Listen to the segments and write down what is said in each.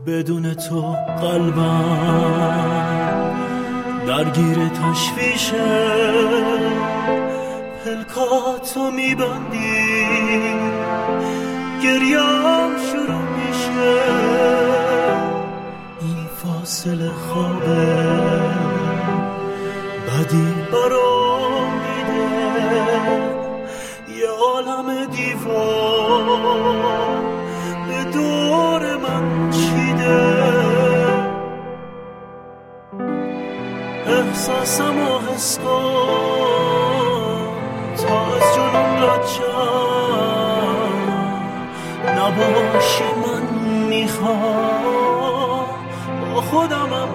بدون تو قلبم درگیر تشویشه، پلکاتو میبندی گریم شروع میشه، این فاصله خوابه بدی برام میده، یه عالم دیوار به دور من چیده، احساسمو حس کن تا از جنون رد شم، نباشی من میخوام با خودمم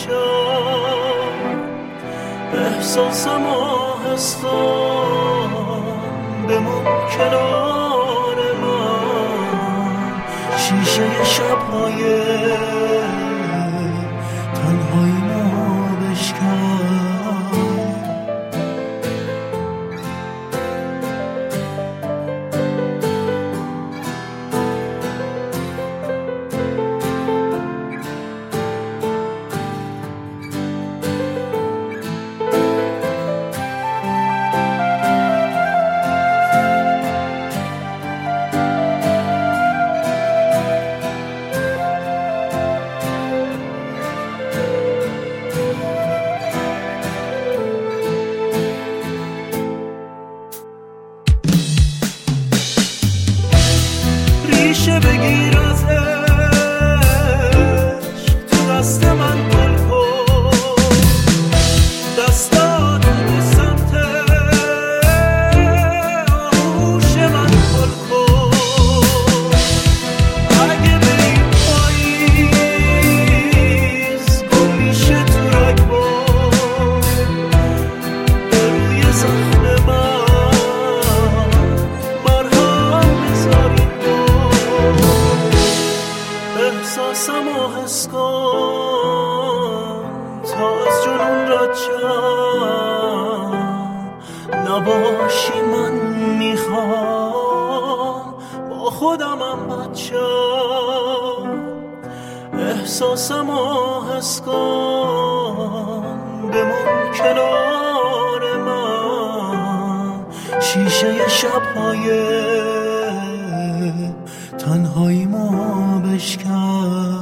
بچم، احساسمو حس کن بمون کنار من، شیشه شب‌های تنهایی ما بشکن. ریشه بگیر از عشق تو دست من گل کن، دستاتو به سمت آغوش من گل کن، اگه بریم پاییز گل میشه تو رگبار، به روی زخم من مرهم بذاریم، احساسمو حس کن تا از جنون رد شم، نباشی من میخوام با خودمم بچم، احساسمو حس کن بمون کنار من، شیشه شب‌های تنهایی ما بشکن.